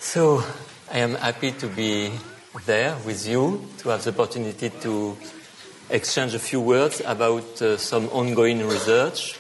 So I am happy to be there with you, to have the opportunity to exchange a few words about some ongoing research.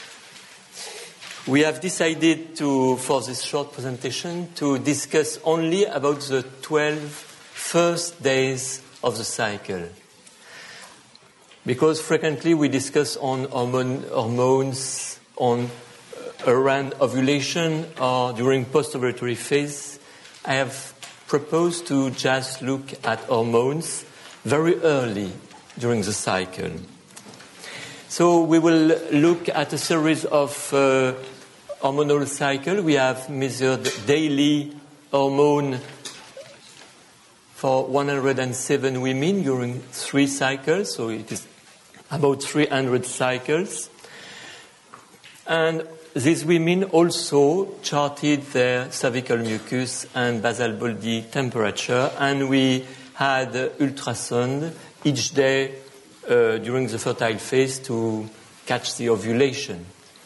We have decided for this short presentation, to discuss only about the 12 first days of the cycle. Because frequently we discuss on hormones around ovulation or during post-ovulatory phase. I have proposed to just look at hormones very early during the cycle. So we will look at a series of hormonal cycles. We have measured daily hormone for 107 women during 3 cycles, so it is about 300 cycles. And these women also charted their cervical mucus and basal body temperature, and we had ultrasound each day during the fertile phase to catch the ovulation.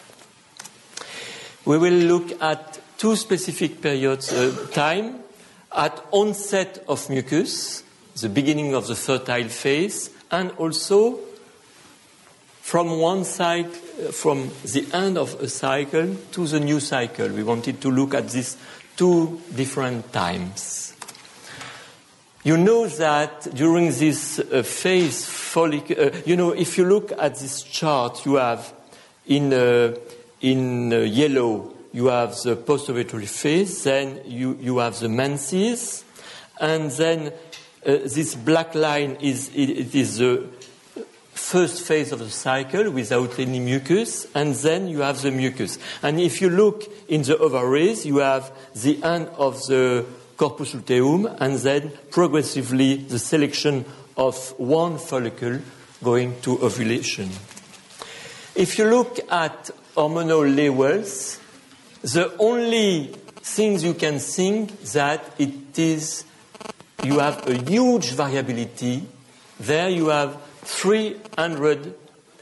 We will look at 2 specific periods time, at onset of mucus, the beginning of the fertile phase, and also from one side, from the end of a cycle to the new cycle. We wanted to look at these 2 different times. You know that during this phase, if you look at this chart, you have in yellow, you have the post-ovulatory phase, then you have the menses, and then this black line is the first phase of the cycle without any mucus, and then you have the mucus. And if you look in the ovaries, you have the end of the corpus luteum, and then progressively the selection of one follicle going to ovulation. If you look at hormonal levels, the only things you can think that you have a huge variability. There you have 300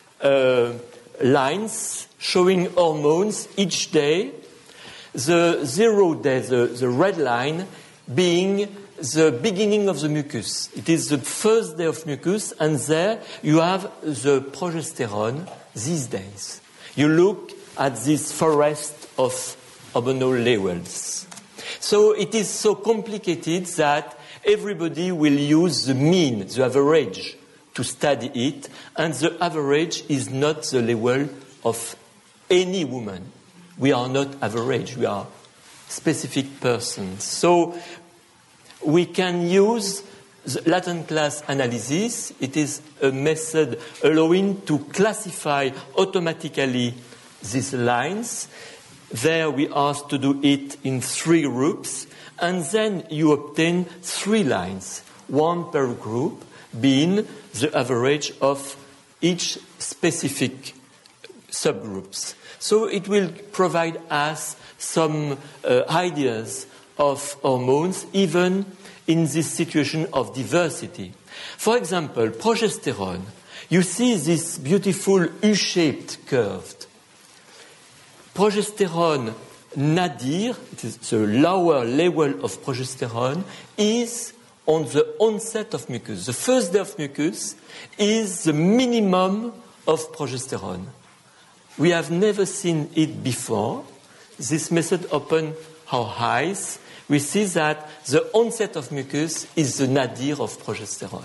lines showing hormones each day. The 0 day, the red line, being the beginning of the mucus. It is the first day of mucus, and there you have the progesterone these days. You look at this forest of hormonal levels. So it is so complicated that everybody will use the mean, the average, to study it, and the average is not the level of any woman. We are not average, we are specific persons. So we can use the latent class analysis. It is a method allowing to classify automatically these lines. There we ask to do it in 3 groups, and then you obtain 3 lines, 1 per group, being the average of each specific subgroups. So it will provide us some ideas of hormones, even in this situation of diversity. For example, progesterone. You see this beautiful U-shaped curve. Progesterone nadir, it is the lower level of progesterone, is on the onset of mucus. The first day of mucus is the minimum of progesterone. We have never seen it before. This method opens our eyes. We see that the onset of mucus is the nadir of progesterone.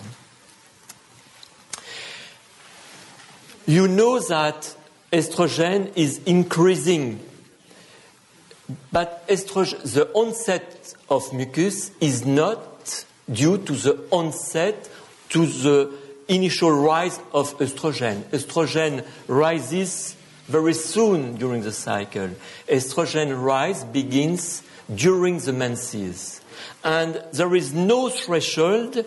You know that estrogen is increasing, but the onset of mucus is not due to the onset, to the initial rise of estrogen. Estrogen rises very soon during the cycle. Estrogen rise begins during the menses. And there is no threshold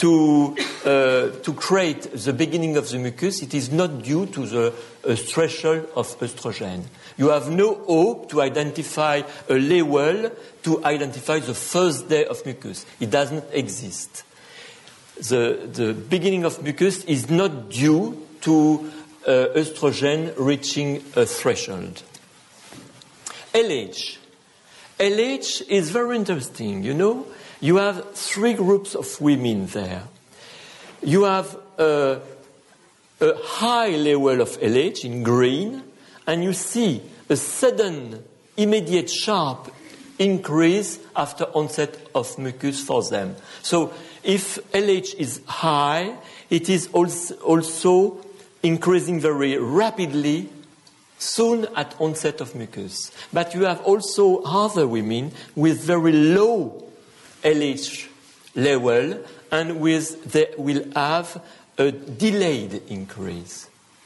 to create the beginning of the mucus. It is not due to the threshold of estrogen. You have no hope to identify a level to identify the first day of mucus. It does not exist. The beginning of mucus is not due to estrogen reaching a threshold. LH. LH is very interesting, you know. You have three groups of women there. You have a high level of LH in green, and you see a sudden, immediate, sharp increase after onset of mucus for them. So if LH is high, it is also increasing very rapidly soon at onset of mucus. But you have also other women with very low LH level, and they will have a delayed increase.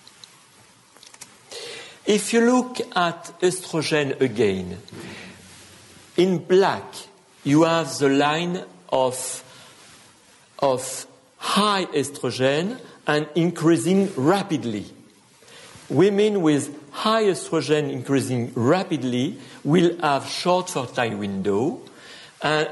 If you look at estrogen again, in black you have the line of high estrogen and increasing rapidly. Women with high estrogen increasing rapidly will have short fertile window, and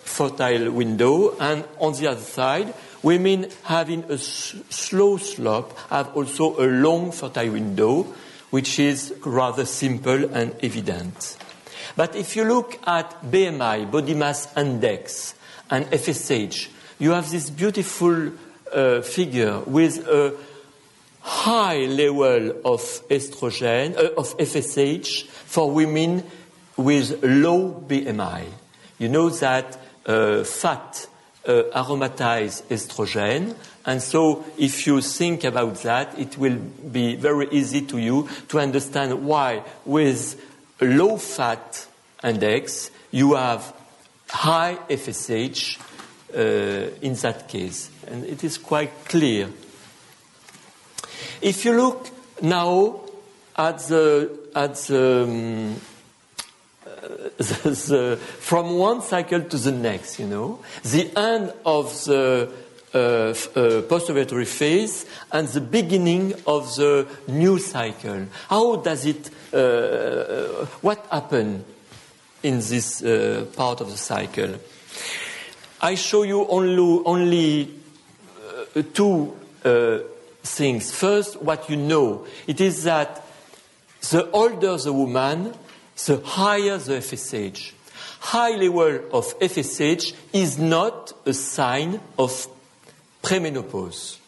on the other side, women having a slow slope have also a long fertile window, which is rather simple and evident. But if you look at BMI, body mass index, and FSH, you have this beautiful figure with a high level of estrogen, of FSH for women with low BMI. You know that fat aromatize estrogen, and so if you think about that, it will be very easy to you to understand why with a low fat index you have high FSH in that case, and it is quite clear. If you look now at from one cycle to the next, you know, the end of the post-ovulatory phase and the beginning of the new cycle. How does it, what happened in this part of the cycle? I show you only two things. First, what you know. It is that the older the woman, the higher the FSH. High level of FSH is not a sign of premenopause.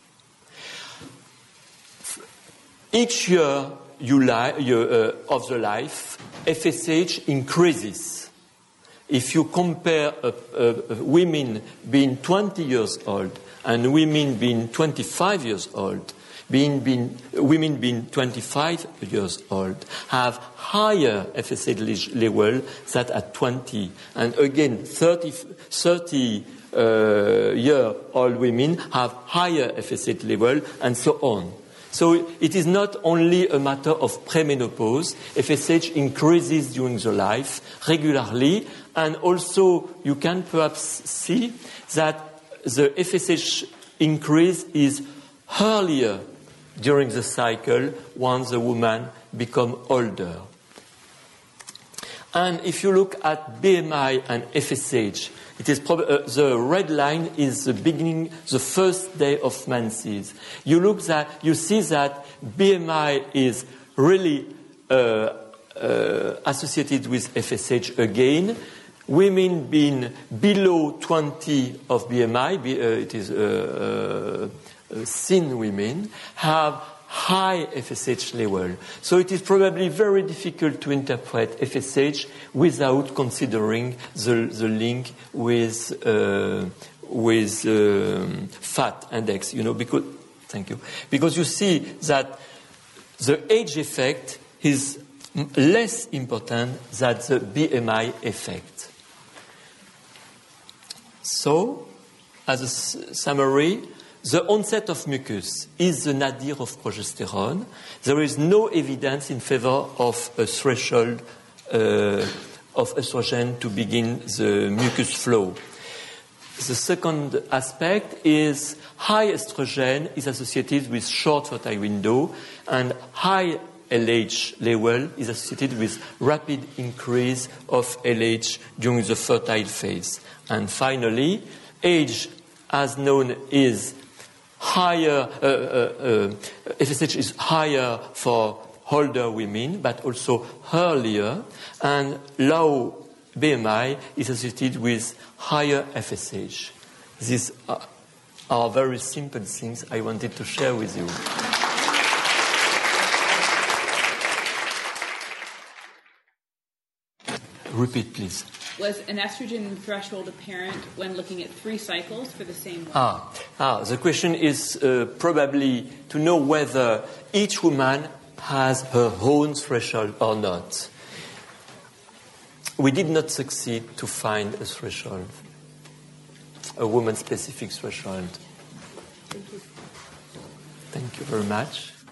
Each year of the life, FSH increases. If you compare women being 20 years old and women being 25 years old, women being 25 years old have higher FSH level than at 20. And again, 30-year-old women have higher FSH level, and so on. So it is not only a matter of premenopause. FSH increases during the life regularly, and also you can perhaps see that the FSH increase is earlier during the cycle once the woman becomes older. And if you look at BMI and FSH, it is the red line is the beginning, the first day of menses. You see that BMI is really associated with FSH again. Women being below 20 of BMI, it is thin women, have high FSH level. So it is probably very difficult to interpret FSH without considering the link with fat index, you know, because you see that the age effect is less important than the BMI effect. So, as a summary, the onset of mucus is the nadir of progesterone. There is no evidence in favor of a threshold of estrogen to begin the mucus flow. The second aspect is high estrogen is associated with short fertile window, and high LH level is associated with rapid increase of LH during the fertile phase. And finally, age, as known, is higher, FSH is higher for older women, but also earlier, and low BMI is associated with higher FSH. These are very simple things I wanted to share with you. Repeat, please. Was an estrogen threshold apparent when looking at 3 cycles for the same woman? The question is probably to know whether each woman has her own threshold or not. We did not succeed to find a threshold, a woman-specific threshold. Thank you. Thank you very much.